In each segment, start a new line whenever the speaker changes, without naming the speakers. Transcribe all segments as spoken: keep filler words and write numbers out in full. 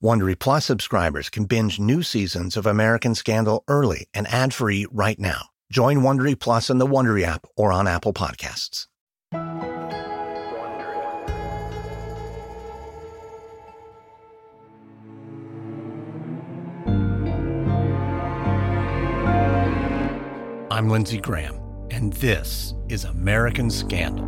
Wondery Plus subscribers can binge new seasons of American Scandal early and ad-free right now. Join Wondery Plus in the Wondery app or on Apple Podcasts. I'm Lindsey Graham, and this is American Scandal.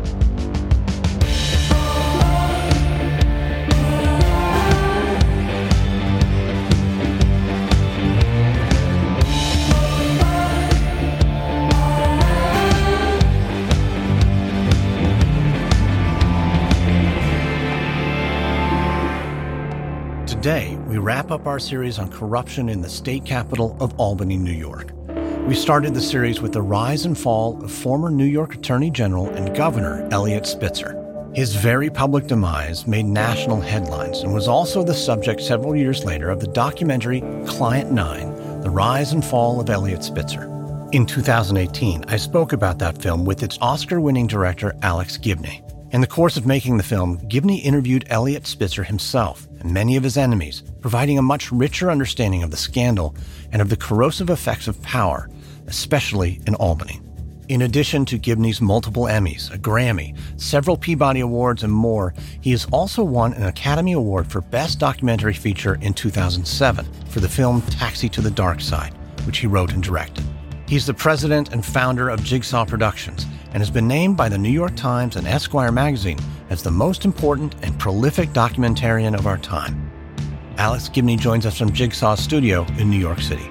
Today, we wrap up our series on corruption in the state capital of Albany, New York. We started the series with the rise and fall of former New York Attorney General and Governor Eliot Spitzer. His very public demise made national headlines and was also the subject several years later of the documentary Client Nine, The Rise and Fall of Eliot Spitzer. In two thousand eighteen, I spoke about that film with its Oscar-winning director Alex Gibney. In the course of making the film, Gibney interviewed Eliot Spitzer himself and many of his enemies, providing a much richer understanding of the scandal and of the corrosive effects of power, especially in Albany. In addition to Gibney's multiple Emmys, a Grammy, several Peabody Awards, and more, he has also won an Academy Award for Best Documentary Feature in two thousand seven for the film Taxi to the Dark Side, which he wrote and directed. He's the president and founder of Jigsaw Productions and has been named by the New York Times and Esquire magazine as the most important and prolific documentarian of our time. Alex Gibney joins us from Jigsaw's studio in New York City.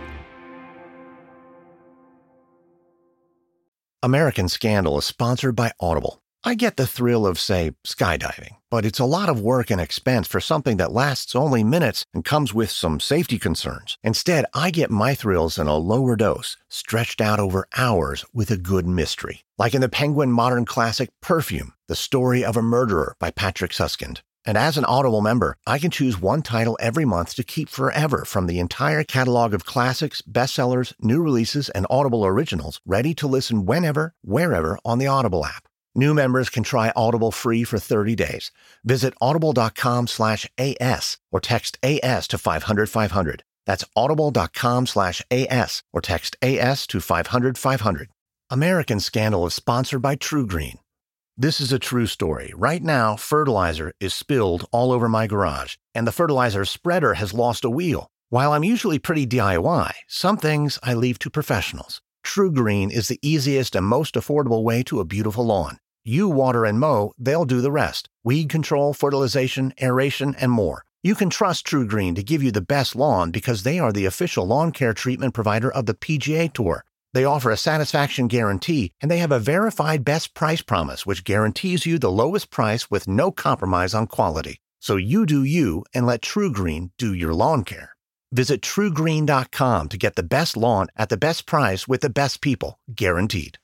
American Scandal is sponsored by Audible. I get the thrill of, say, skydiving, but it's a lot of work and expense for something that lasts only minutes and comes with some safety concerns. Instead, I get my thrills in a lower dose, stretched out over hours with a good mystery. Like in the Penguin modern classic Perfume, The Story of a Murderer by Patrick Suskind. And as an Audible member, I can choose one title every month to keep forever from the entire catalog of classics, bestsellers, new releases, and Audible originals, ready to listen whenever, wherever on the Audible app. New members can try Audible free for thirty days. Visit audible.com slash AS or text A S to five hundred five hundred. That's audible.com slash AS or text A S to five hundred five hundred. American Scandal is sponsored by TruGreen. This is a true story. Right now, fertilizer is spilled all over my garage, and the fertilizer spreader has lost a wheel. While I'm usually pretty D I Y, some things I leave to professionals. TruGreen is the easiest and most affordable way to a beautiful lawn. You water and mow, they'll do the rest. Weed control, fertilization, aeration, and more. You can trust TruGreen to give you the best lawn because they are the official lawn care treatment provider of the P G A Tour. They offer a satisfaction guarantee, and they have a verified best price promise, which guarantees you the lowest price with no compromise on quality. So you do you and let TruGreen do your lawn care. Visit True Green dot com to get the best lawn at the best price with the best people, guaranteed.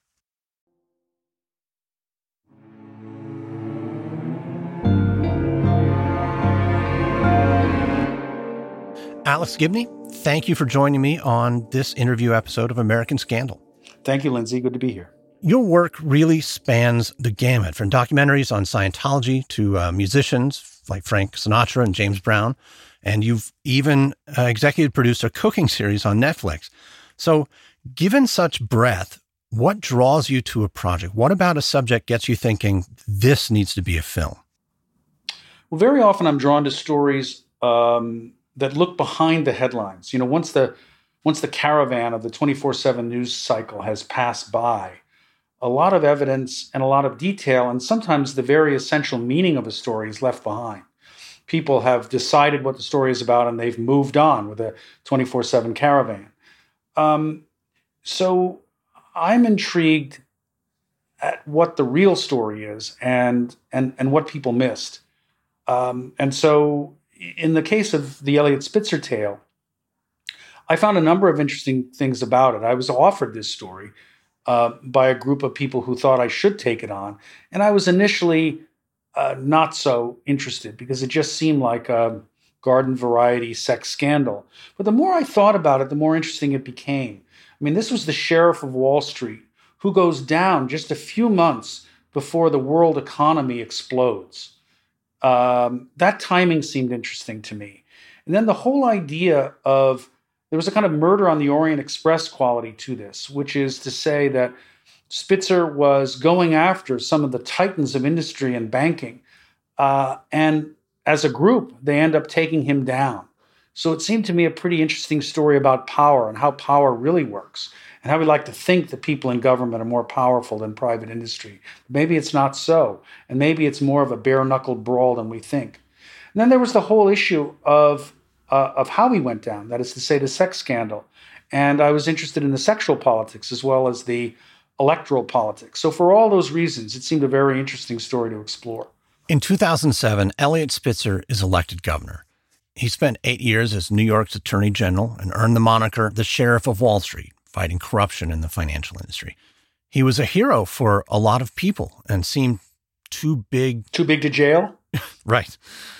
Alex Gibney, thank you for joining me on this interview episode of American Scandal.
Thank you, Lindsey. Good to be here.
Your work really spans the gamut, from documentaries on Scientology to uh, musicians like Frank Sinatra and James Brown, and you've even uh, executive produced a cooking series on Netflix. So, given such breadth, what draws you to a project? What about a subject gets you thinking, this needs to be a film?
Well, very often I'm drawn to stories um, that look behind the headlines. You know, once the once the caravan of the twenty-four seven news cycle has passed by, a lot of evidence and a lot of detail, and sometimes the very essential meaning of a story is left behind. People have decided what the story is about, and they've moved on with the twenty-four seven caravan. Um, so I'm intrigued at what the real story is and and and what people missed. Um, and so in the case of the Eliot Spitzer tale, I found a number of interesting things about it. I was offered this story uh, by a group of people who thought I should take it on. And I was initially uh, not so interested because it just seemed like a garden variety sex scandal. But the more I thought about it, the more interesting it became. I mean, this was the sheriff of Wall Street who goes down just a few months before the world economy explodes. Um, that timing seemed interesting to me. And then the whole idea of there was a kind of murder on the Orient Express quality to this, which is to say that Spitzer was going after some of the titans of industry and banking. Uh, and as a group, they end up taking him down. So it seemed to me a pretty interesting story about power and how power really works and how we like to think that people in government are more powerful than private industry. Maybe it's not so. And maybe it's more of a bare-knuckled brawl than we think. And then there was the whole issue of, uh, of how he went down, that is to say, the sex scandal. And I was interested in the sexual politics as well as the electoral politics. So for all those reasons, it seemed a very interesting story to explore.
In two thousand seven, Eliot Spitzer is elected governor. He spent eight years as New York's attorney general and earned the moniker the Sheriff of Wall Street, fighting corruption in the financial industry. He was a hero for a lot of people and seemed too big.
Too big to jail?
Right.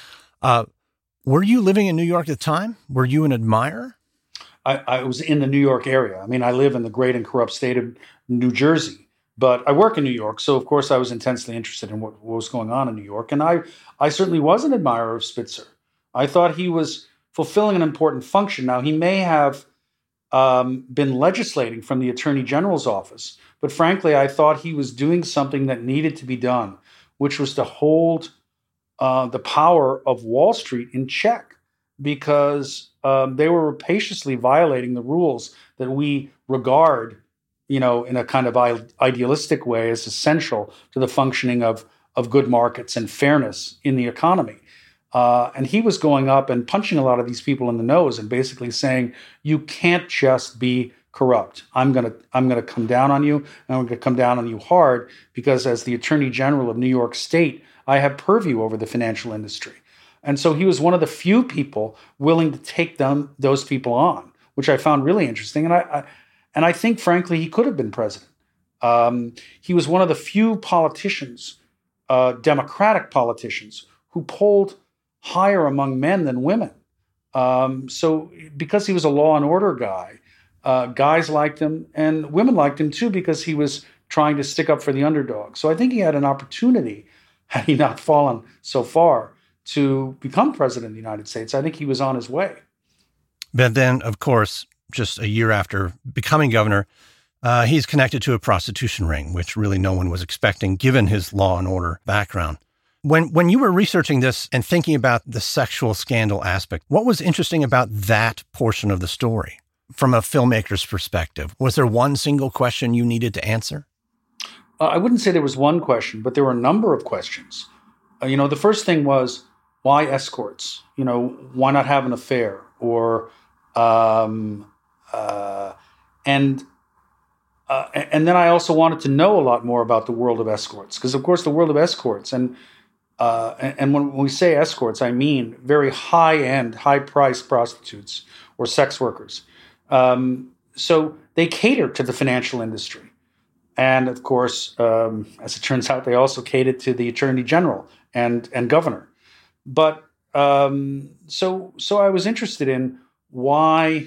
Uh, were you living in New York at the time? Were you an admirer?
I, I was in the New York area. I mean, I live in the great and corrupt state of New Jersey, but I work in New York. So, of course, I was intensely interested in what, what was going on in New York. And I, I certainly was an admirer of Spitzer. I thought he was fulfilling an important function. Now, he may have um, been legislating from the Attorney General's office, but frankly, I thought he was doing something that needed to be done, which was to hold uh, the power of Wall Street in check, because um, they were rapaciously violating the rules that we regard, you know, in a kind of idealistic way as essential to the functioning of, of good markets and fairness in the economy. Uh, and he was going up and punching a lot of these people in the nose and basically saying, you can't just be corrupt. I'm going to I'm going to come down on you, and I'm going to come down on you hard, because as the Attorney General of New York State, I have purview over the financial industry. And so he was one of the few people willing to take them those people on, which I found really interesting. And I, I and I think, frankly, he could have been president. Um, he was one of the few politicians, uh, Democratic politicians, who polled higher among men than women. Um, so because he was a law and order guy, uh, guys liked him, and women liked him too, because he was trying to stick up for the underdog. So I think he had an opportunity, had he not fallen so far, to become president of the United States. I think he was on his way.
But then, of course, just a year after becoming governor, uh, he's connected to a prostitution ring, which really no one was expecting, given his law and order background. When when you were researching this and thinking about the sexual scandal aspect, what was interesting about that portion of the story from a filmmaker's perspective? Was there one single question you needed to answer?
Uh, I wouldn't say there was one question, but there were a number of questions. Uh, you know, the first thing was, why escorts? You know, why not have an affair? Or, um, uh, and uh, and then I also wanted to know a lot more about the world of escorts, because of course the world of escorts and Uh, and, and when we say escorts, I mean very high-end, high-priced prostitutes or sex workers. Um, so they cater to the financial industry. And of course, um, as it turns out, they also cater to the Attorney General and, and Governor. But um, so so I was interested in why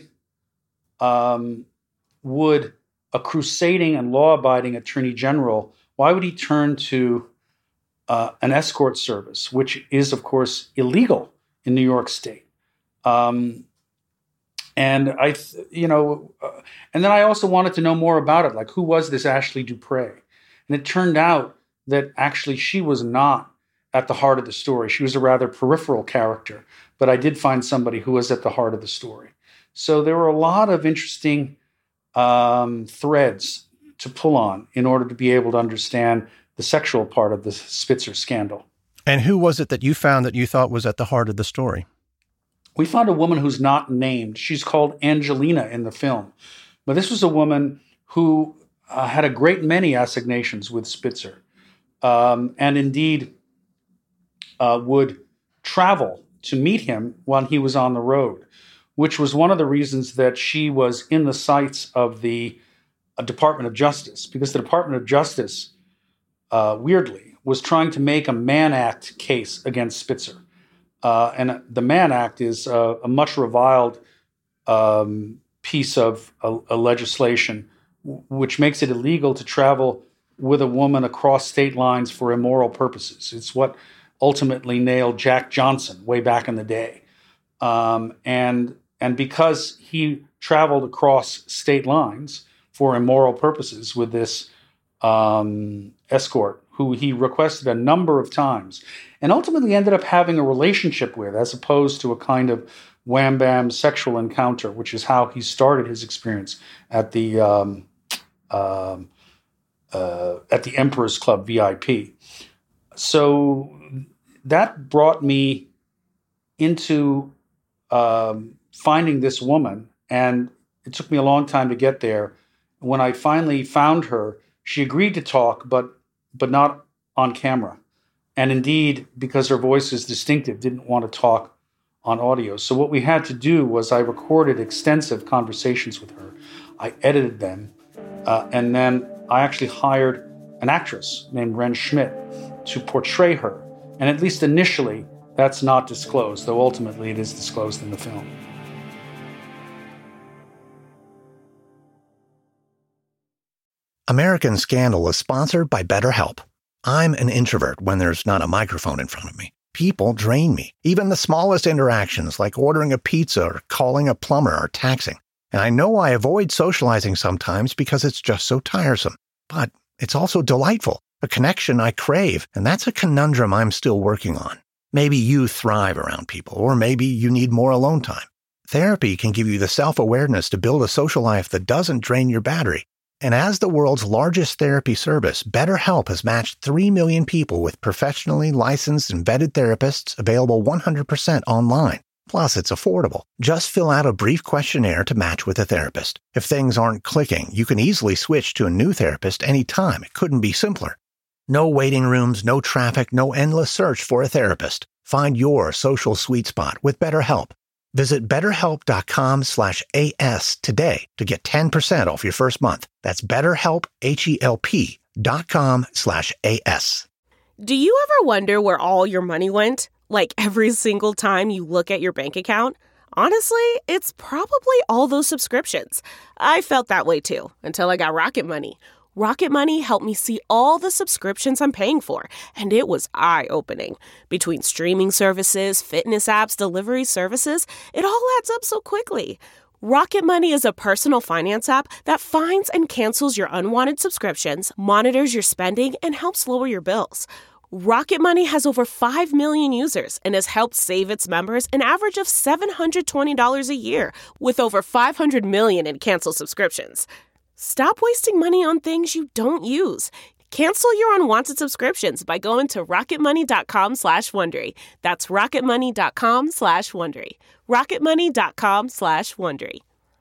um, would a crusading and law-abiding Attorney General, why would he turn to Uh, an escort service, which is, of course, illegal in New York State. Um, and I, th- you know, uh, and then I also wanted to know more about it. Like, who was this Ashley Dupre? And it turned out that actually she was not at the heart of the story. She was a rather peripheral character, but I did find somebody who was at the heart of the story. So there were a lot of interesting um, threads to pull on in order to be able to understand the sexual part of the Spitzer scandal.
And who was it that you found that you thought was at the heart of the story?
We found a woman who's not named. She's called Angelina in the film. But this was a woman who uh, had a great many assignations with Spitzer, um, and indeed uh, would travel to meet him when he was on the road, which was one of the reasons that she was in the sights of the uh, Department of Justice, because the Department of Justice Uh, weirdly, was trying to make a Mann Act case against Spitzer. Uh, and the Mann Act is uh, a much reviled um, piece of a, a legislation w- which makes it illegal to travel with a woman across state lines for immoral purposes. It's what ultimately nailed Jack Johnson way back in the day. Um, and and because he traveled across state lines for immoral purposes with this um, escort, who he requested a number of times, and ultimately ended up having a relationship with, as opposed to a kind of wham bam sexual encounter, which is how he started his experience at the um, um, uh, at the Emperor's Club V I P. So that brought me into um, finding this woman, and it took me a long time to get there. When I finally found her, she agreed to talk, but but not on camera. And indeed, because her voice is distinctive, didn't want to talk on audio. So what we had to do was I recorded extensive conversations with her. I edited them, uh, and then I actually hired an actress named Ren Schmidt to portray her. And at least initially, that's not disclosed, though ultimately it is disclosed in the film.
American Scandal is sponsored by BetterHelp. I'm an introvert when there's not a microphone in front of me. People drain me. Even the smallest interactions, like ordering a pizza or calling a plumber, are taxing. And I know I avoid socializing sometimes because it's just so tiresome. But it's also delightful, a connection I crave, and that's a conundrum I'm still working on. Maybe you thrive around people, or maybe you need more alone time. Therapy can give you the self-awareness to build a social life that doesn't drain your battery. And as the world's largest therapy service, BetterHelp has matched three million people with professionally licensed and vetted therapists available one hundred percent online. Plus, it's affordable. Just fill out a brief questionnaire to match with a therapist. If things aren't clicking, you can easily switch to a new therapist anytime. It couldn't be simpler. No waiting rooms, no traffic, no endless search for a therapist. Find your social sweet spot with BetterHelp. Visit betterhelp.com slash AS today to get ten percent off your first month. That's betterhelp, H-E-L-P dot com slash AS.
Do you ever wonder where all your money went? Like every single time you look at your bank account? Honestly, it's probably all those subscriptions. I felt that way too, until I got Rocket Money. Rocket Money helped me see all the subscriptions I'm paying for, and it was eye-opening. Between streaming services, fitness apps, delivery services, it all adds up so quickly. Rocket Money is a personal finance app that finds and cancels your unwanted subscriptions, monitors your spending, and helps lower your bills. Rocket Money has over five million users and has helped save its members an average of seven hundred twenty dollars a year, with over five hundred million in canceled subscriptions. Stop wasting money on things you don't use. Cancel your unwanted subscriptions by going to rocketmoney.com slash Wondery. That's rocketmoney.com slash Wondery. rocketmoney.com slash Wondery.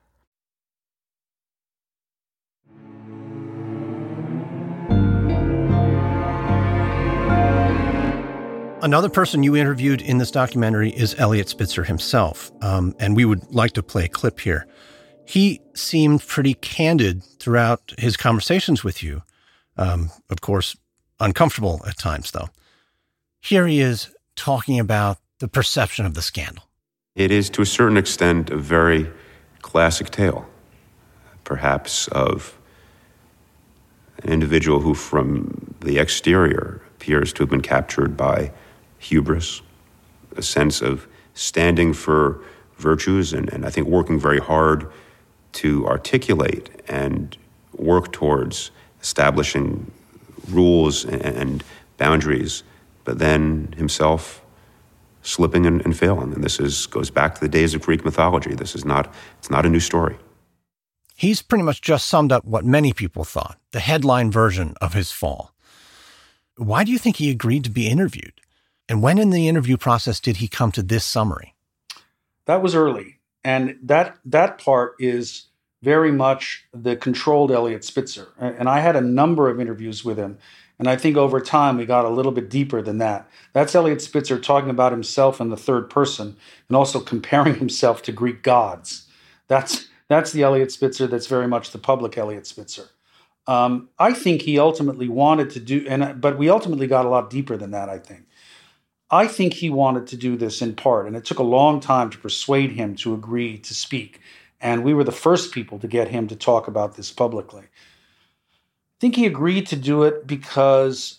Another person you interviewed in this documentary is Eliot Spitzer himself, um, and we would like to play a clip here. He seemed pretty candid throughout his conversations with you. Um, of course, uncomfortable at times, though. Here he is talking about the perception of the scandal.
It is, to a certain extent, a very classic tale, perhaps of an individual who, from the exterior, appears to have been captured by hubris, a sense of standing for virtues, and, and I think working very hard to articulate and work towards establishing rules and, and boundaries, but then himself slipping and, and failing. And this is goes back to the days of Greek mythology. This is not, it's not a new story.
He's pretty much just summed up what many people thought, the headline version of his fall. Why do you think he agreed to be interviewed? And when in the interview process did he come to this summary?
That was early. And that that part is very much the controlled Eliot Spitzer. And I had a number of interviews with him. And I think over time we got a little bit deeper than that. That's Eliot Spitzer talking about himself in the third person and also comparing himself to Greek gods. That's that's the Eliot Spitzer that's very much the public Eliot Spitzer. Um, I think he ultimately wanted to do, and but we ultimately got a lot deeper than that, I think. I think he wanted to do this in part, and it took a long time to persuade him to agree to speak. And we were the first people to get him to talk about this publicly. I think he agreed to do it because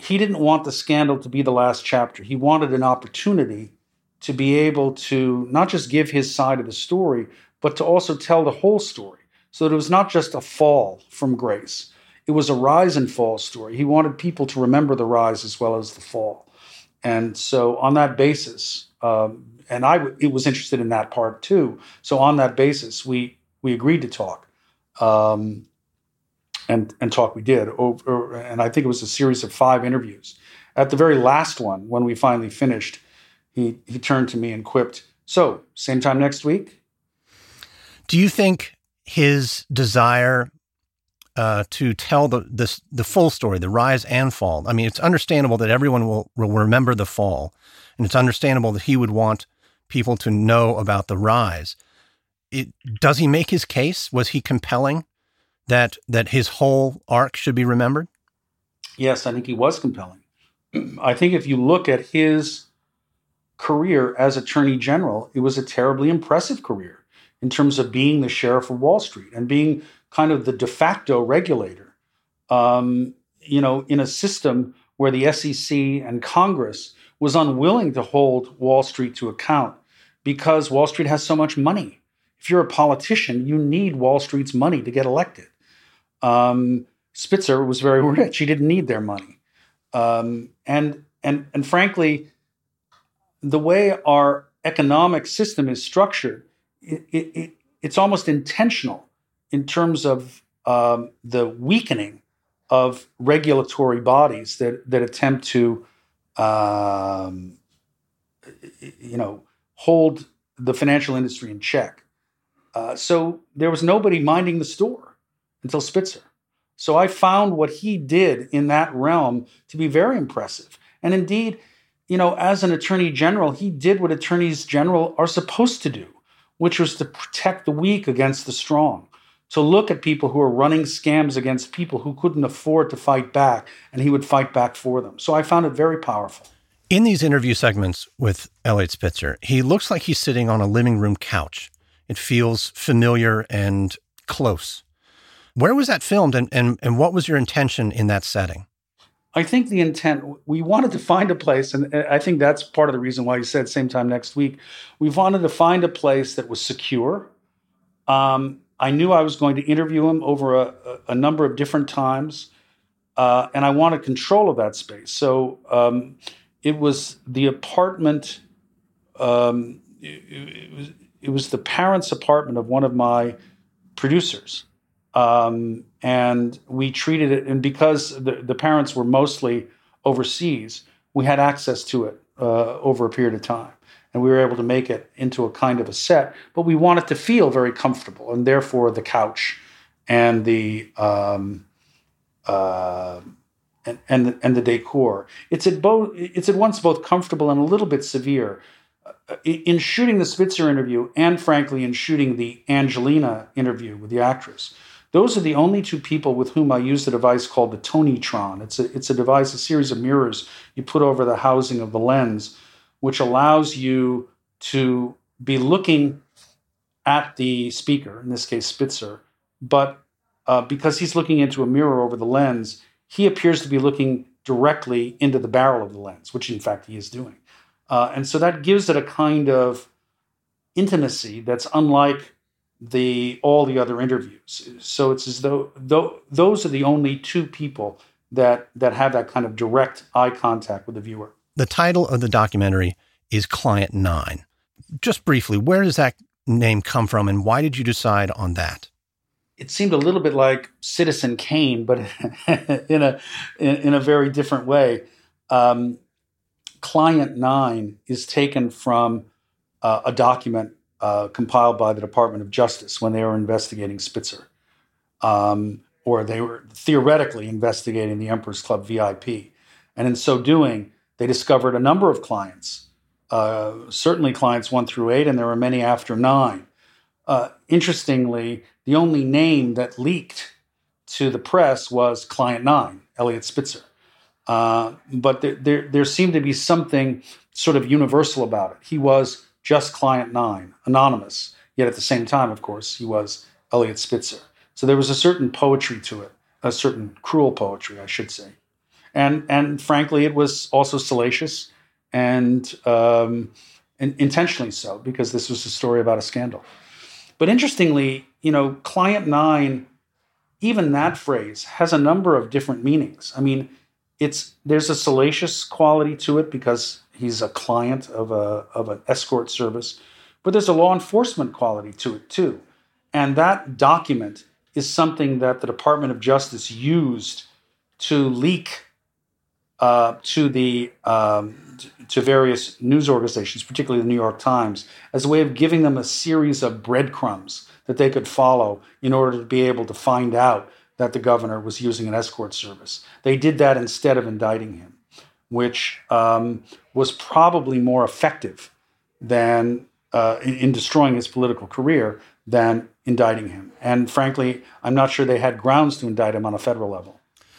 he didn't want the scandal to be the last chapter. He wanted an opportunity to be able to not just give his side of the story, but to also tell the whole story, so that it was not just a fall from grace. It was a rise and fall story. He wanted people to remember the rise as well as the fall. And so on that basis, um, and I w- it was interested in that part too. So on that basis, we we agreed to talk. Um, and, and talk we did. Over, and I think it was a series of five interviews. At the very last one, when we finally finished, he, he turned to me and quipped, "So, same time next week?"
Do you think his desire uh, to tell the, the the full story, the rise and fall, I mean, it's understandable that everyone will, will remember the fall, and it's understandable that he would want people to know about the rise. It, does he make his case? Was he compelling that that his whole arc should be remembered?
Yes, I think he was compelling. I think if you look at his career as Attorney General, it was a terribly impressive career in terms of being the sheriff of Wall Street and being kind of the de facto regulator, um, you know, in a system where the S E C and Congress was unwilling to hold Wall Street to account because Wall Street has so much money. If you're a politician, you need Wall Street's money to get elected. Um, Spitzer was very rich. He didn't need their money. Um, and, and, and frankly, the way our economic system is structured, it, it, it, it's almost intentional in terms of um, the weakening of regulatory bodies that, that attempt to, um, you know, hold the financial industry in check. Uh, so there was nobody minding the store until Spitzer. So I found what he did in that realm to be very impressive. And indeed, you know, as an attorney general, he did what attorneys general are supposed to do, which was to protect the weak against the strong, to look at people who are running scams against people who couldn't afford to fight back, and he would fight back for them. So I found it very powerful.
In these interview segments with Eliot Spitzer, he looks like he's sitting on a living room couch. It feels familiar and close. Where was that filmed, and, and, and what was your intention in that setting?
I think the intent, we wanted to find a place, and I think that's part of the reason why you said same time next week. We wanted to find a place that was secure. Um, I knew I was going to interview him over a, a number of different times, uh, and I wanted control of that space. So um, it was the apartment, um, it, it, was, it was the parents' apartment of one of my producers. Um, and we treated it, and because the, the parents were mostly overseas, we had access to it uh, over a period of time. And we were able to make it into a kind of a set, but we wanted to feel very comfortable, and therefore the couch and the um, uh, and and and the decor. It's at both. It's at once both comfortable and a little bit severe. Uh, in shooting the Spitzer interview, and frankly, in shooting the Angelina interview with the actress, those are the only two people with whom I used a device called the Tonytron. It's a, it's a device, a series of mirrors you put over the housing of the lens, which allows you to be looking at the speaker, in this case Spitzer, but uh, because he's looking into a mirror over the lens, he appears to be looking directly into the barrel of the lens, which in fact he is doing. Uh, and so that gives it a kind of intimacy that's unlike the all the other interviews. So it's as though, though those are the only two people that that have that kind of direct eye contact with the viewer.
The title of the documentary is Client Nine. Just briefly, where does that name come from, and why did you decide on that?
It seemed a little bit like Citizen Kane, but in a in, in a very different way. Um, Client Nine is taken from uh, a document Uh, compiled by the Department of Justice when they were investigating Spitzer, um, or they were theoretically investigating the Emperor's Club V I P. And in so doing, they discovered a number of clients, uh, certainly clients one through eight, and there were many after nine. Uh, interestingly, the only name that leaked to the press was Client Nine, Eliot Spitzer. Uh, but there, there, there seemed to be something sort of universal about it. He was just Client Nine, anonymous, yet at the same time, of course, he was Eliot Spitzer. So there was a certain poetry to it, a certain cruel poetry, I should say. And and frankly, it was also salacious and, um, and intentionally so, because this was a story about a scandal. But interestingly, you know, Client Nine, even that phrase has a number of different meanings. I mean, it's there's a salacious quality to it because he's a client of a of an escort service, but there's a law enforcement quality to it too. And that document is something that the Department of Justice used to leak uh, to the um, to various news organizations, particularly the New York Times, as a way of giving them a series of breadcrumbs that they could follow in order to be able to find out that the governor was using an escort service. They did that instead of indicting him, which um, was probably more effective than uh, in, in destroying his political career than indicting him. And frankly, I'm not sure they had grounds to indict him on a federal level.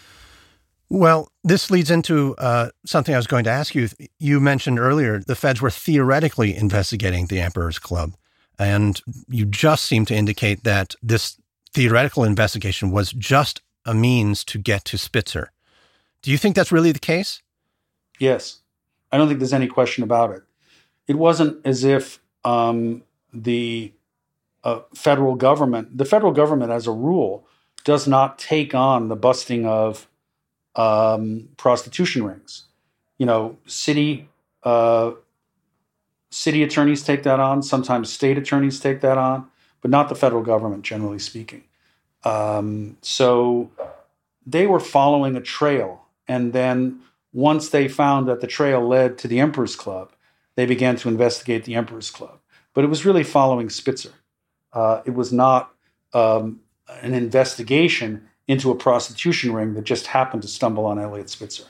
Well, this leads into uh, something I was going to ask you. You mentioned earlier the feds were theoretically investigating the Emperor's Club, and you just seem to indicate that this theoretical investigation was just a means to get to Spitzer. Do you think that's really the case?
Yes. I don't think there's any question about it. It wasn't as if um, the uh, federal government, the federal government as a rule, does not take on the busting of um, prostitution rings. You know, city uh, city attorneys take that on. Sometimes state attorneys take that on, but not the federal government, generally speaking. Um, so they were following a trail. And then once they found that the trail led to the Emperor's Club, they began to investigate the Emperor's Club. But it was really following Spitzer. Uh, it was not um, an investigation into a prostitution ring that just happened to stumble on Eliot Spitzer.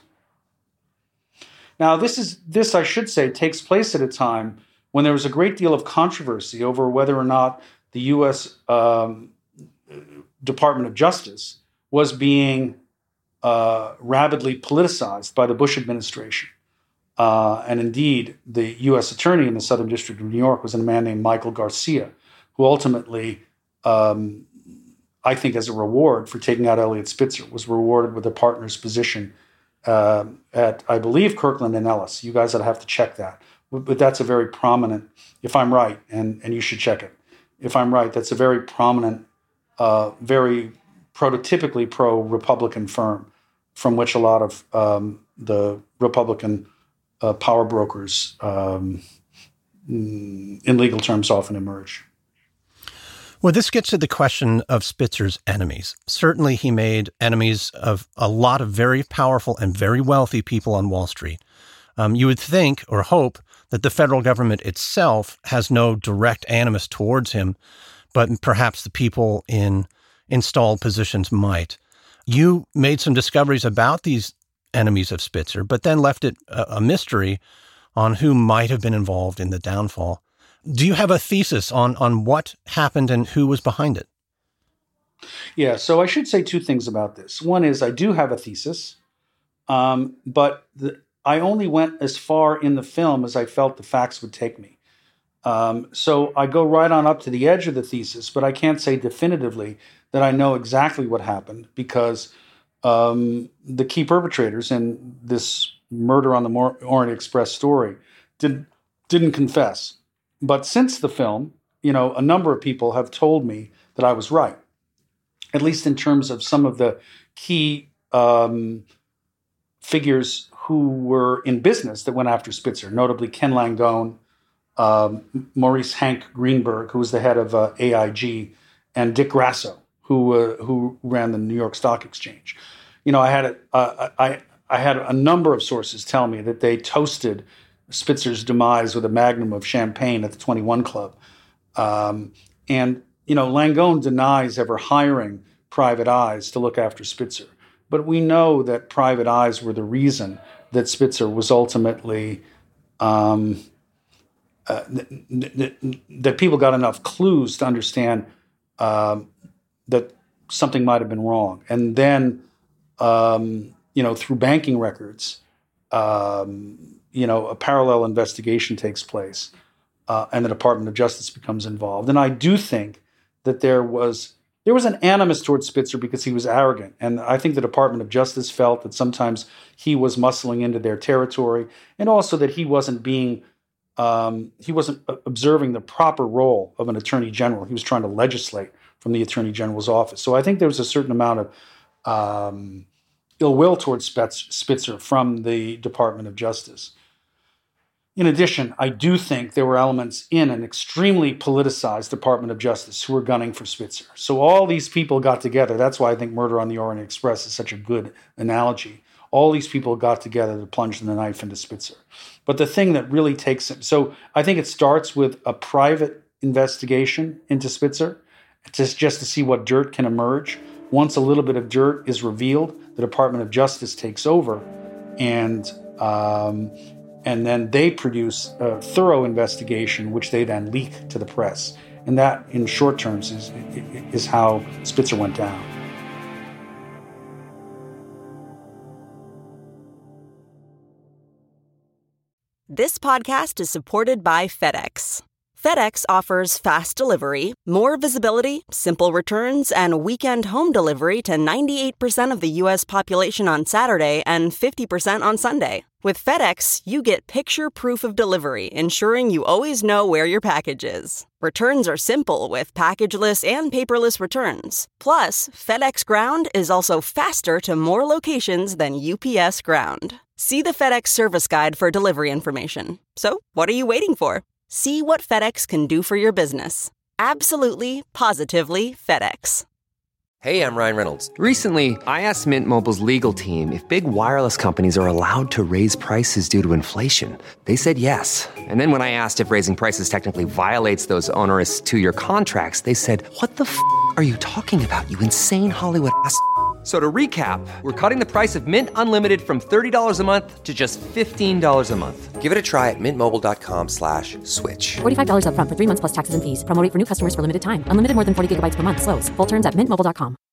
Now, this is this, I should say, takes place at a time when there was a great deal of controversy over whether or not the U S um, Department of Justice was being uh, rapidly politicized by the Bush administration. Uh, and indeed, the U S attorney in the Southern District of New York was a man named Michael Garcia, who ultimately, um, I think as a reward for taking out Eliot Spitzer, was rewarded with a partner's position uh, at, I believe, Kirkland and Ellis. You guys would have to check that. But that's a very prominent, if I'm right, and, and you should check it. If I'm right, that's a very prominent, uh, very prototypically pro-Republican firm from which a lot of um, the Republican uh, power brokers, um, in legal terms, often emerge.
Well, this gets to the question of Spitzer's enemies. Certainly, he made enemies of a lot of very powerful and very wealthy people on Wall Street. Um, you would think or hope that the federal government itself has no direct animus towards him, but perhaps the people in installed positions might. You made some discoveries about these enemies of Spitzer, but then left it a, a mystery on who might have been involved in the downfall. Do you have a thesis on, on what happened and who was behind it?
Yeah, so I should say two things about this. One is I do have a thesis, um, but the, I only went as far in the film as I felt the facts would take me. Um, so I go right on up to the edge of the thesis, but I can't say definitively that I know exactly what happened because um, the key perpetrators in this murder on the Orient Express story did, didn't confess. But since the film, you know, a number of people have told me that I was right, at least in terms of some of the key um, figures who were in business that went after Spitzer, notably Ken Langone, um, Maurice Hank Greenberg, who was the head of uh, A I G, and Dick Grasso, who uh, who ran the New York Stock Exchange. You know, I had a, uh, I I had a number of sources tell me that they toasted Spitzer's demise with a magnum of champagne at the twenty-one Club. Um, and, you know, Langone denies ever hiring private eyes to look after Spitzer. But we know that private eyes were the reason that Spitzer was ultimately, um, uh, th- th- that people got enough clues to understand um, that something might have been wrong. And then, um, you know, through banking records, um, you know, a parallel investigation takes place uh, and the Department of Justice becomes involved. And I do think that there was there was an animus towards Spitzer because he was arrogant. And I think the Department of Justice felt that sometimes he was muscling into their territory, and also that he wasn't being, um, he wasn't observing the proper role of an attorney general. He was trying to legislate from the attorney general's office. So I think there was a certain amount of um, ill will towards Spitzer from the Department of Justice. In addition, I do think there were elements in an extremely politicized Department of Justice who were gunning for Spitzer. So all these people got together. That's why I think Murder on the Orient Express is such a good analogy. All these people got together to plunge the knife into Spitzer. But the thing that really takes him, so I think it starts with a private investigation into Spitzer, just, just to see what dirt can emerge. Once a little bit of dirt is revealed, the Department of Justice takes over, and um, and then they produce a thorough investigation, which they then leak to the press. And that, in short terms, is, is how Spitzer went down.
This podcast is supported by FedEx. FedEx offers fast delivery, more visibility, simple returns, and weekend home delivery to ninety-eight percent of the U S population on Saturday and fifty percent on Sunday. With FedEx, you get picture proof of delivery, ensuring you always know where your package is. Returns are simple with packageless and paperless returns. Plus, FedEx Ground is also faster to more locations than U P S Ground. See the FedEx service guide for delivery information. So, what are you waiting for? See what FedEx can do for your business. Absolutely, positively FedEx.
Hey, I'm Ryan Reynolds. Recently, I asked Mint Mobile's legal team if big wireless companies are allowed to raise prices due to inflation. They said yes. And then when I asked if raising prices technically violates those onerous two-year contracts, they said, "What the f*** are you talking about, you insane Hollywood ass f- So to recap, we're cutting the price of Mint Unlimited from thirty dollars a month to just fifteen dollars a month. Give it a try at mintmobile.com slash switch.
forty-five dollars up front for three months plus taxes and fees. Promo rate for new customers for limited time. Unlimited more than forty gigabytes per month. Slows full terms at mint mobile dot com.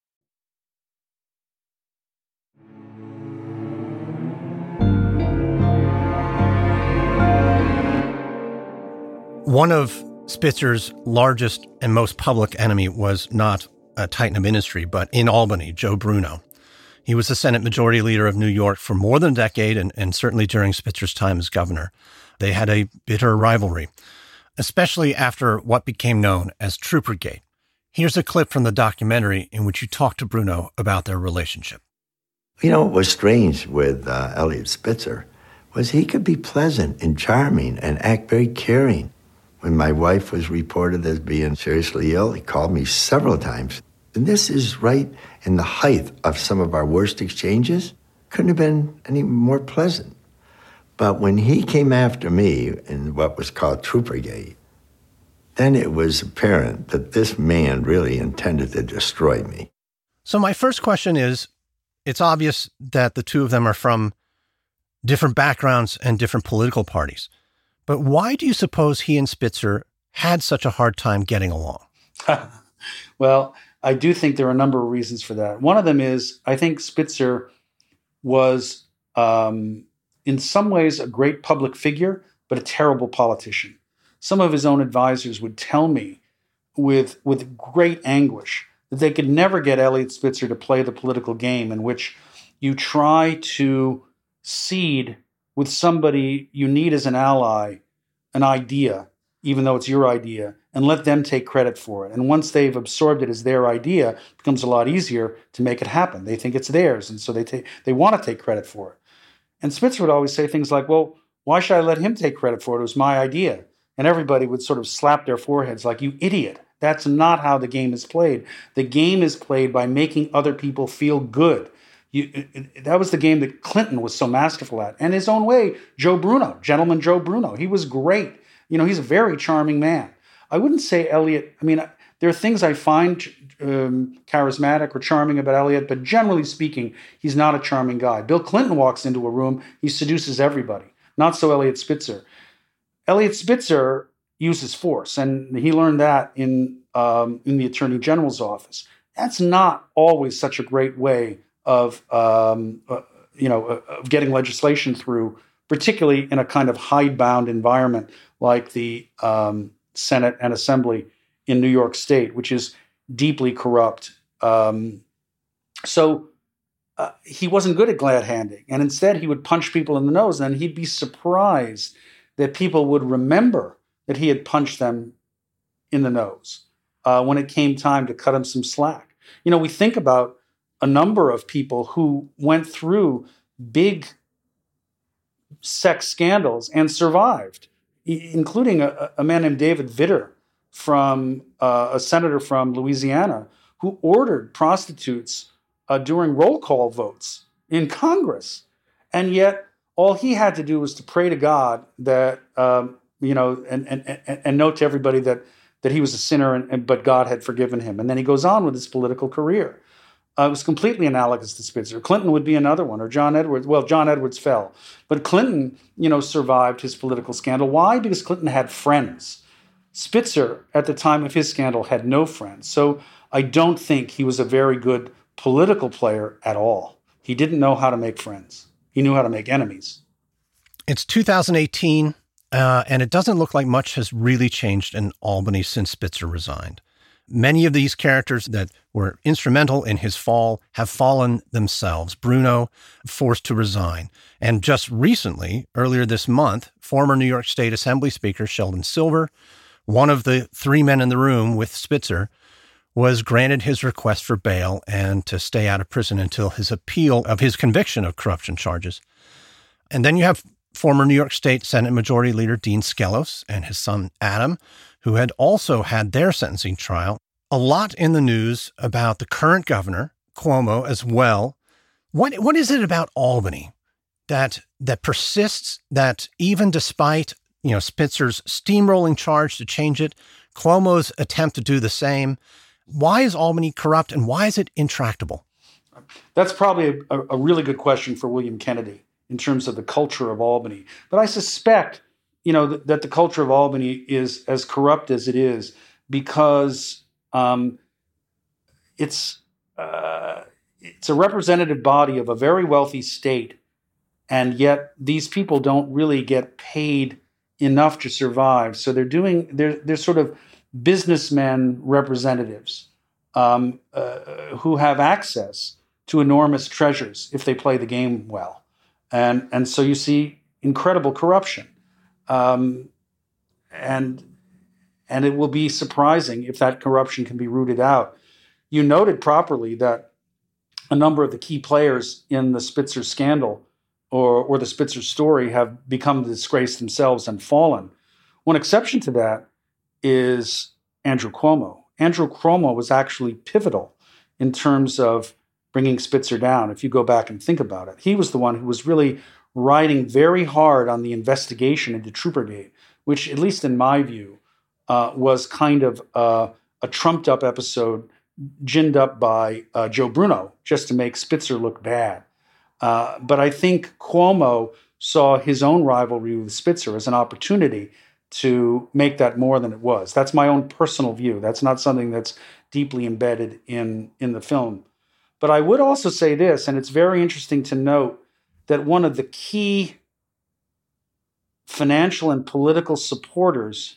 One of Spitzer's largest and most public enemy was not a titan of industry, but in Albany, Joe Bruno. He was the Senate Majority Leader of New York for more than a decade, and, and certainly during Spitzer's time as governor. They had a bitter rivalry, especially after what became known as Troopergate. Here's a clip from the documentary in which you talk to Bruno about their relationship.
You know, what was strange with uh, Eliot Spitzer was he could be pleasant and charming and act very caring. When my wife was reported as being seriously ill, he called me several times. And this is right in the height of some of our worst exchanges. Couldn't have been any more pleasant. But when he came after me in what was called Troopergate, then it was apparent that this man really intended to destroy me.
So my first question is, it's obvious that the two of them are from different backgrounds and different political parties. But why do you suppose he and Spitzer had such a hard time getting along?
Well, I do think there are a number of reasons for that. One of them is I think Spitzer was um, in some ways a great public figure, but a terrible politician. Some of his own advisors would tell me with, with great anguish that they could never get Eliot Spitzer to play the political game in which you try to seed with somebody you need as an ally an idea, even though it's your idea, and let them take credit for it. And once they've absorbed it as their idea, it becomes a lot easier to make it happen. They think it's theirs, and so they take they want to take credit for it. And Spitzer would always say things like, well, why should I let him take credit for it? It was my idea. And everybody would sort of slap their foreheads like, you idiot. That's not how the game is played. The game is played by making other people feel good. You, it, it, that was the game that Clinton was so masterful at. And his own way, Joe Bruno, Gentleman Joe Bruno, he was great. You know, he's a very charming man. I wouldn't say Eliot, I mean, there are things I find um, charismatic or charming about Eliot, but generally speaking, he's not a charming guy. Bill Clinton walks into a room, he seduces everybody. Not so Eliot Spitzer. Eliot Spitzer uses force, and he learned that in um, in the Attorney General's office. That's not always such a great way of um, uh, you know uh, of getting legislation through, particularly in a kind of hidebound environment like the um, Senate and Assembly in New York State, which is deeply corrupt. Um, so uh, he wasn't good at glad handing, and instead he would punch people in the nose, and he'd be surprised that people would remember that he had punched them in the nose uh, when it came time to cut him some slack. You know, we think about a number of people who went through big sex scandals and survived, including a, a man named David Vitter, from uh, a senator from Louisiana, who ordered prostitutes uh, during roll call votes in Congress. And yet all he had to do was to pray to God that, um, you know, and, and, and, and note to everybody that, that he was a sinner, and, and, but God had forgiven him. And then he goes on with his political career. Uh, it was completely analogous to Spitzer. Clinton would be another one, or John Edwards. Well, John Edwards fell. But Clinton, you know, survived his political scandal. Why? Because Clinton had friends. Spitzer, at the time of his scandal, had no friends. So I don't think he was a very good political player at all. He didn't know how to make friends. He knew how to make enemies.
It's two thousand eighteen, uh, and it doesn't look like much has really changed in Albany since Spitzer resigned. Many of these characters that were instrumental in his fall have fallen themselves. Bruno forced to resign. And just recently, earlier this month, former New York State Assembly Speaker Sheldon Silver, one of the three men in the room with Spitzer, was granted his request for bail and to stay out of prison until his appeal of his conviction of corruption charges. And then you have former New York State Senate Majority Leader Dean Skelos and his son Adam, who had also had their sentencing trial. A lot in the news about the current governor, Cuomo, as well. What what is it about Albany that that persists, that even despite, you know, Spitzer's steamrolling charge to change it, Cuomo's attempt to do the same? Why is Albany corrupt, and why is it intractable?
That's probably a, a really good question for William Kennedy in terms of the culture of Albany. But I suspect, you know, that, that the culture of Albany is as corrupt as it is because um, it's uh, it's a representative body of a very wealthy state, and yet these people don't really get paid enough to survive. So they're doing they're they're sort of businessmen representatives um, uh, who have access to enormous treasures if they play the game well, and and so you see incredible corruption, um, and and it will be surprising if that corruption can be rooted out. You noted properly that a number of the key players in the Spitzer scandal or or the Spitzer story have become the disgrace themselves and fallen. One exception to that is Andrew Cuomo. Andrew Cuomo was actually pivotal in terms of bringing Spitzer down, if you go back and think about it. He was the one who was really riding very hard on the investigation into Troopergate, which, at least in my view, uh, was kind of uh, a trumped-up episode ginned up by uh, Joe Bruno just to make Spitzer look bad. Uh, but I think Cuomo saw his own rivalry with Spitzer as an opportunity to make that more than it was. That's my own personal view. That's not something that's deeply embedded in, in the film. But I would also say this, and it's very interesting to note that one of the key financial and political supporters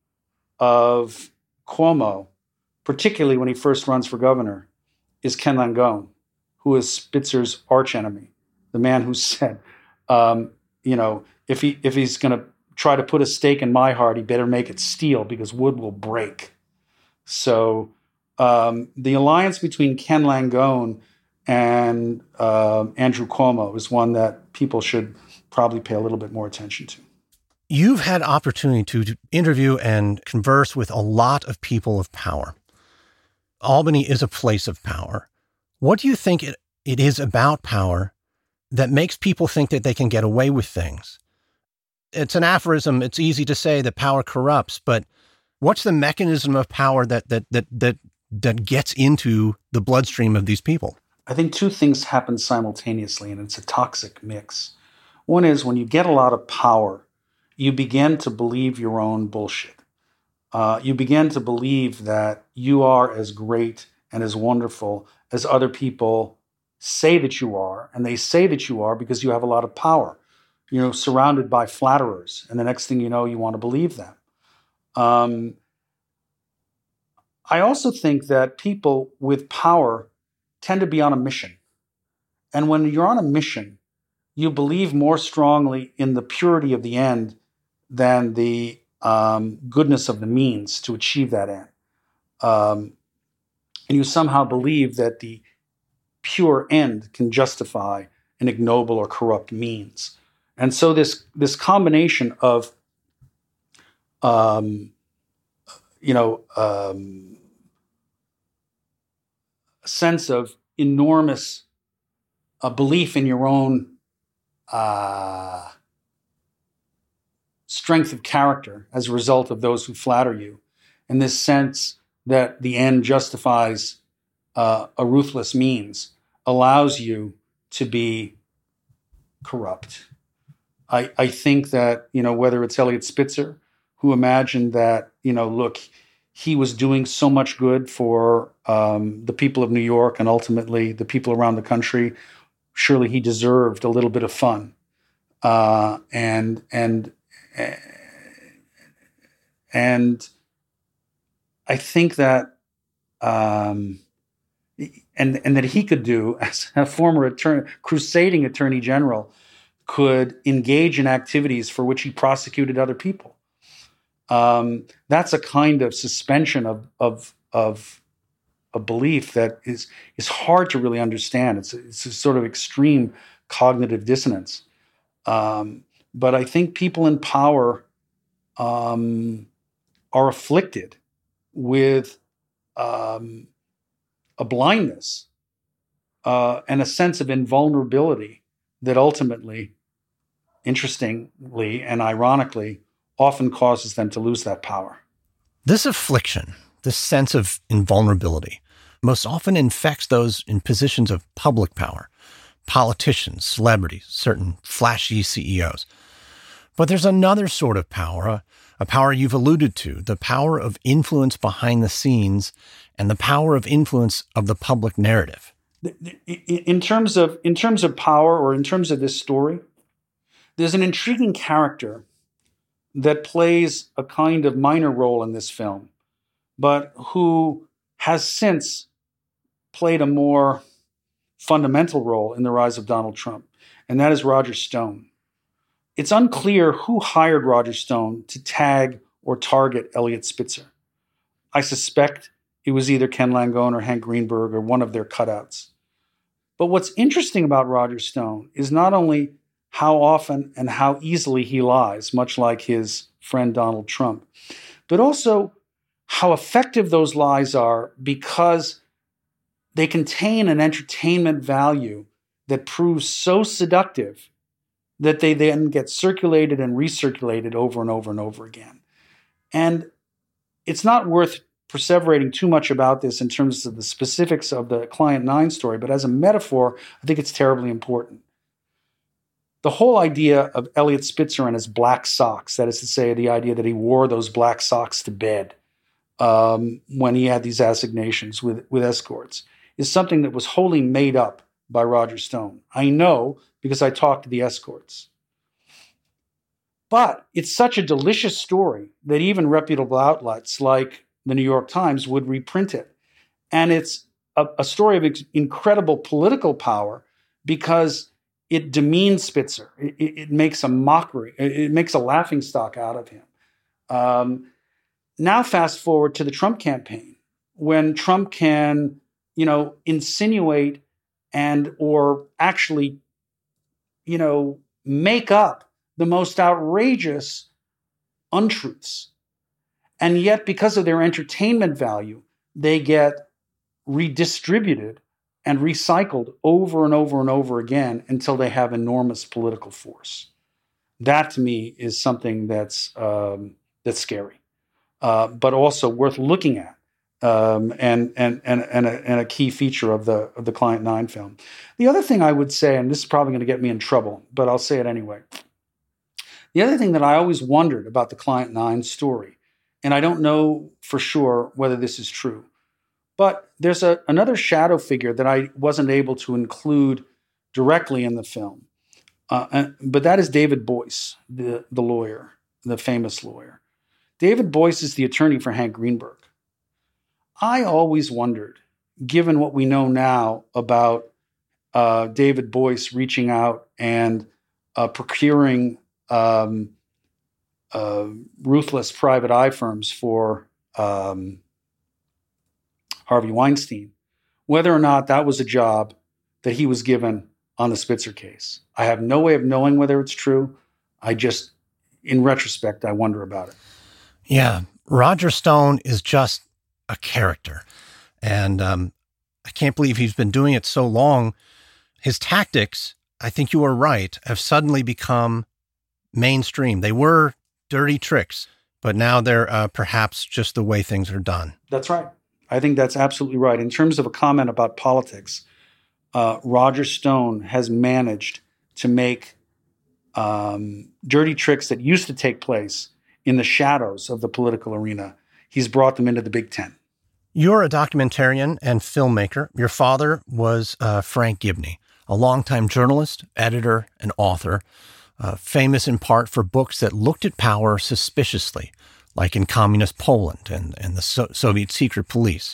of Cuomo, particularly when he first runs for governor, is Ken Langone, who is Spitzer's archenemy, the man who said, um, you know, if he if he's going to try to put a stake in my heart, he better make it steel because wood will break. So um, the alliance between Ken Langone and uh, Andrew Cuomo is one that people should probably pay a little bit more attention to.
You've had opportunity to, to interview and converse with a lot of people of power. Albany is a place of power. What do you think it, it is about power that makes people think that they can get away with things? It's an aphorism. It's easy to say that power corrupts, but what's the mechanism of power that that that that that gets into the bloodstream of these people?
I think two things happen simultaneously, and it's a toxic mix. One is when you get a lot of power, you begin to believe your own bullshit. Uh, you begin to believe that you are as great and as wonderful as other people say that you are, and they say that you are because you have a lot of power. You know, surrounded by flatterers, and the next thing you know, you want to believe them. Um, I also think that people with power tend to be on a mission. And when you're on a mission, you believe more strongly in the purity of the end than the um, goodness of the means to achieve that end. Um, and you somehow believe that the pure end can justify an ignoble or corrupt means. And so this, this combination of, um, you know, um, a sense of enormous uh, belief in your own uh, strength of character as a result of those who flatter you, and this sense that the end justifies uh, a ruthless means, allows you to be corrupt. I, I think that, you know, whether it's Eliot Spitzer, who imagined that, you know, look, he was doing so much good for um, the people of New York and ultimately the people around the country, surely he deserved a little bit of fun. Uh, and, and, and I think that, um, and, and that he could do, as a former attorney, crusading attorney general, could engage in activities for which he prosecuted other people. Um, that's a kind of suspension of, of, of a belief that is, is hard to really understand. It's, it's a sort of extreme cognitive dissonance. Um, but I think people in power um, are afflicted with um, a blindness uh, and a sense of invulnerability that ultimately, interestingly and ironically, often causes them to lose that power.
This affliction, this sense of invulnerability, most often infects those in positions of public power, politicians, celebrities, certain flashy C E Os. But there's another sort of power, a, a power you've alluded to, the power of influence behind the scenes and the power of influence of the public narrative.
In terms of, in terms of power, or in terms of this story, there's an intriguing character that plays a kind of minor role in this film, but who has since played a more fundamental role in the rise of Donald Trump, and that is Roger Stone. It's unclear who hired Roger Stone to tag or target Eliot Spitzer. I suspect it was either Ken Langone or Hank Greenberg or one of their cutouts. But what's interesting about Roger Stone is not only how often and how easily he lies, much like his friend Donald Trump, but also how effective those lies are because they contain an entertainment value that proves so seductive that they then get circulated and recirculated over and over and over again. And it's not worth perseverating too much about this in terms of the specifics of the Client Nine story, but as a metaphor, I think it's terribly important. The whole idea of Eliot Spitzer and his black socks, that is to say, the idea that he wore those black socks to bed um, when he had these assignations with, with escorts, is something that was wholly made up by Roger Stone. I know because I talked to the escorts. But it's such a delicious story that even reputable outlets like the New York Times would reprint it. And it's a, a story of ex- incredible political power because it demeans Spitzer. It, it, it makes a mockery. It, it makes a laughingstock out of him. Um, now fast forward to the Trump campaign, when Trump can, you know, insinuate and or actually, you know, make up the most outrageous untruths. And yet, because of their entertainment value, they get redistributed and recycled over and over and over again until they have enormous political force. That, to me, is something that's um, that's scary, uh, but also worth looking at, um, and and and and a, and a key feature of the of the Client Nine film. The other thing I would say, and this is probably going to get me in trouble, but I'll say it anyway. The other thing that I always wondered about the Client Nine story, and I don't know for sure whether this is true, but there's a, another shadow figure that I wasn't able to include directly in the film. Uh, and, but that is David Boies, the, the lawyer, the famous lawyer. David Boies is the attorney for Hank Greenberg. I always wondered, given what we know now about uh, David Boies reaching out and uh, procuring um, uh, ruthless private eye firms for um, Harvey Weinstein, whether or not that was a job that he was given on the Spitzer case. I have no way of knowing whether it's true. I just, in retrospect, I wonder about it.
Yeah, Roger Stone is just a character. And um, I can't believe he's been doing it so long. His tactics, I think you are right, have suddenly become mainstream. They were dirty tricks, but now they're uh, perhaps just the way things are done.
That's right. I think that's absolutely right. In terms of a comment about politics, uh, Roger Stone has managed to make um, dirty tricks that used to take place in the shadows of the political arena. He's brought them into the Big Ten.
You're a documentarian and filmmaker. Your father was uh, Frank Gibney, a longtime journalist, editor, and author, uh, famous in part for books that looked at power suspiciously, like in Communist Poland and, and the so- Soviet secret police.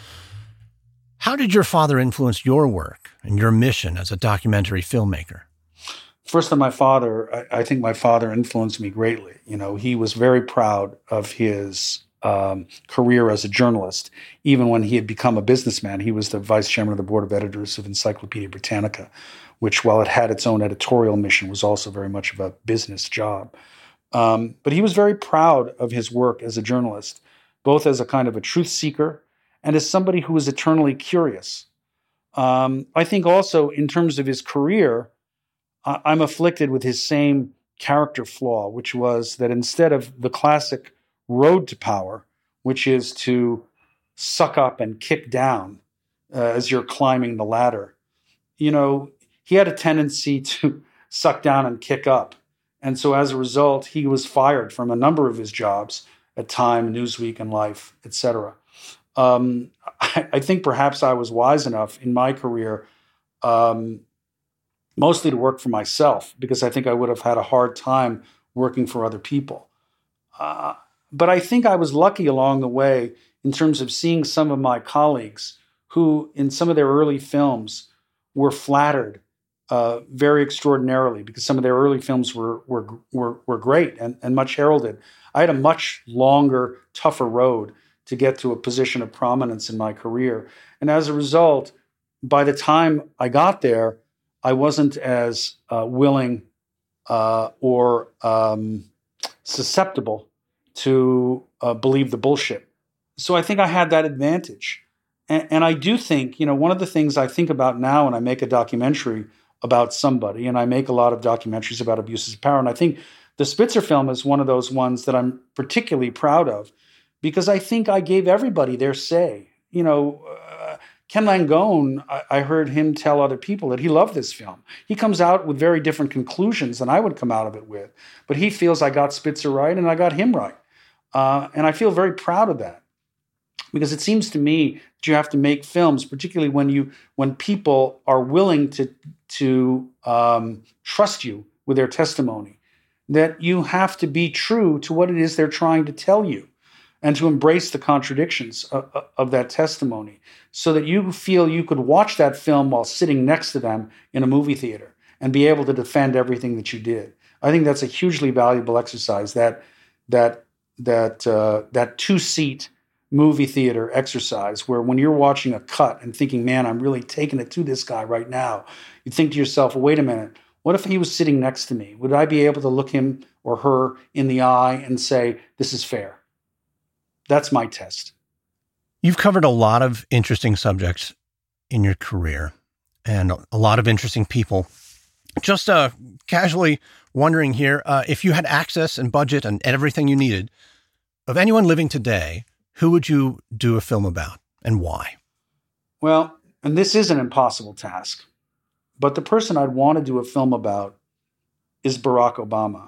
How did your father influence your work and your mission as a documentary filmmaker?
First, on my father, I, I think my father influenced me greatly. You know, he was very proud of his um, career as a journalist. Even when he had become a businessman, he was the vice chairman of the board of editors of Encyclopedia Britannica, which, while it had its own editorial mission, was also very much of a business job. Um, but he was very proud of his work as a journalist, both as a kind of a truth seeker and as somebody who was eternally curious. Um, I think also in terms of his career, I- I'm afflicted with his same character flaw, which was that instead of the classic road to power, which is to suck up and kick down uh, as you're climbing the ladder, you know, he had a tendency to suck down and kick up. And so as a result, he was fired from a number of his jobs at Time, Newsweek, and Life, et cetera. Um, I, I think perhaps I was wise enough in my career um, mostly to work for myself, because I think I would have had a hard time working for other people. Uh, but I think I was lucky along the way in terms of seeing some of my colleagues who, in some of their early films, were flattered uh, very extraordinarily, because some of their early films were were were, were great and, and much heralded. I had a much longer, tougher road to get to a position of prominence in my career. And as a result, by the time I got there, I wasn't as uh, willing uh, or um, susceptible to uh, believe the bullshit. So I think I had that advantage. And, and I do think, you know, one of the things I think about now when I make a documentary about somebody, and I make a lot of documentaries about abuses of power, and I think the Spitzer film is one of those ones that I'm particularly proud of, because I think I gave everybody their say. You know, uh, Ken Langone, I, I heard him tell other people that he loved this film. He comes out with very different conclusions than I would come out of it with, but he feels I got Spitzer right and I got him right. Uh, and I feel very proud of that, because it seems to me that you have to make films, particularly when you when people are willing to to um, trust you with their testimony, that you have to be true to what it is they're trying to tell you, and to embrace the contradictions of, of that testimony, so that you feel you could watch that film while sitting next to them in a movie theater and be able to defend everything that you did. I think that's a hugely valuable exercise, that that that uh, that two-seat movie theater exercise, where when you're watching a cut and thinking, man, I'm really taking it to this guy right now, you think to yourself, well, wait a minute, what if he was sitting next to me? Would I be able to look him or her in the eye and say, this is fair? That's my test.
You've covered a lot of interesting subjects in your career and a lot of interesting people. Just uh, casually wondering here, uh, if you had access and budget and everything you needed, of anyone living today, who would you do a film about and why?
Well, and this is an impossible task, but the person I'd want to do a film about is Barack Obama.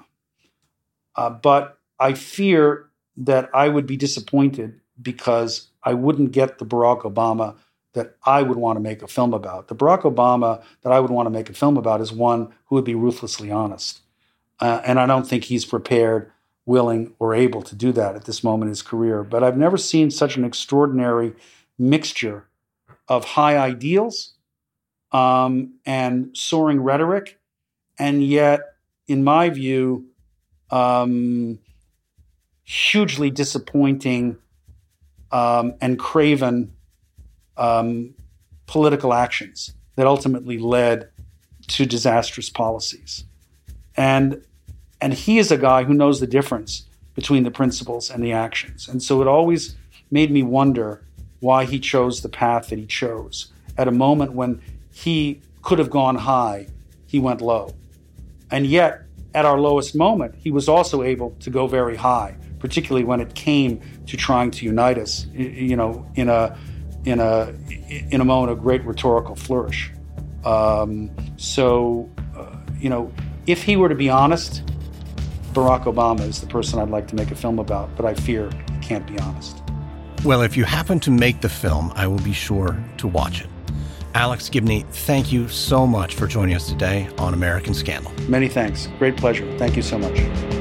Uh, but I fear that I would be disappointed because I wouldn't get the Barack Obama that I would want to make a film about. The Barack Obama that I would want to make a film about is one who would be ruthlessly honest. Uh, and I don't think he's prepared willing or able to do that at this moment in his career. But I've never seen such an extraordinary mixture of high ideals um, and soaring rhetoric, and yet, in my view, um, hugely disappointing um, and craven um, political actions that ultimately led to disastrous policies. And and he is a guy who knows the difference between the principles and the actions. And so it always made me wonder why he chose the path that he chose. At a moment when he could have gone high, he went low. And yet, at our lowest moment, he was also able to go very high, particularly when it came to trying to unite us, you know, in a in a in a moment of great rhetorical flourish. Um, so, uh, you know, if he were to be honest, Barack Obama is the person I'd like to make a film about, but I fear he can't be honest.
Well, if you happen to make the film, I will be sure to watch it. Alex Gibney, thank you so much for joining us today on American Scandal.
Many thanks. Great pleasure. Thank you so much.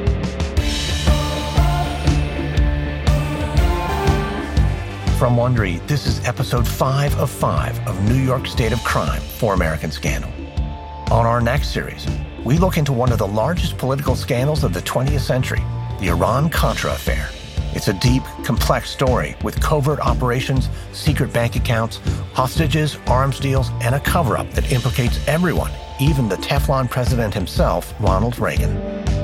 From Wondery, this is episode five of five of New York State of Crime for American Scandal. On our next series, we look into one of the largest political scandals of the twentieth century, the Iran-Contra affair. It's a deep, complex story with covert operations, secret bank accounts, hostages, arms deals, and a cover-up that implicates everyone, even the Teflon president himself, Ronald Reagan.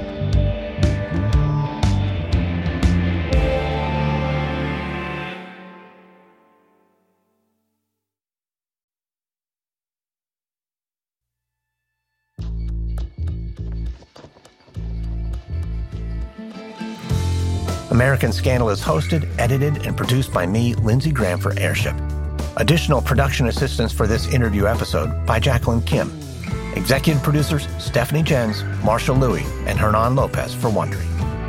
American Scandal is hosted, edited, and produced by me, Lindsey Graham, for Airship. Additional production assistance for this interview episode by Jacqueline Kim. Executive producers Stephanie Jens, Marshall Louis, and Hernan Lopez for Wondery.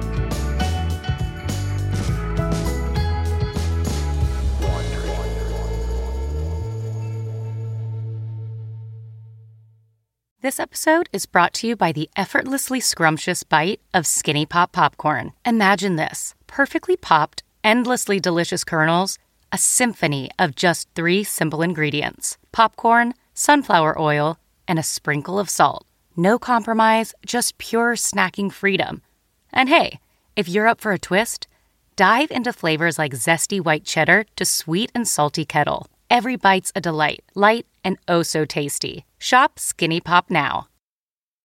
This episode is brought to you by the effortlessly scrumptious bite of Skinny Pop Popcorn. Imagine this: perfectly popped, endlessly delicious kernels, a symphony of just three simple ingredients: popcorn, sunflower oil, and a sprinkle of salt. No compromise, just pure snacking freedom. And hey, if you're up for a twist, dive into flavors like zesty white cheddar to sweet and salty kettle. Every bite's a delight, light and oh so tasty. Shop Skinny Pop now,